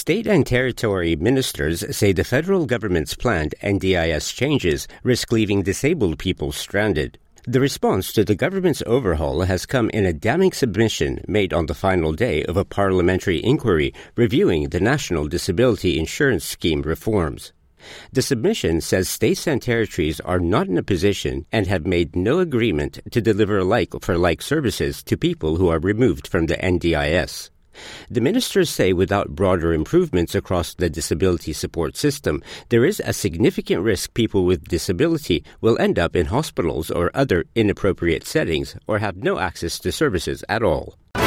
State and territory ministers say the federal government's planned NDIS changes risk leaving disabled people stranded. The response to the government's overhaul has come in a damning submission made on the final day of a parliamentary inquiry reviewing the National Disability Insurance Scheme reforms. The submission says states and territories are not in a position and have made no agreement to deliver like-for-like services to people who are removed from the NDIS. The ministers say without broader improvements across the disability support system, there is a significant risk people with disability will end up in hospitals or other inappropriate settings or have no access to services at all.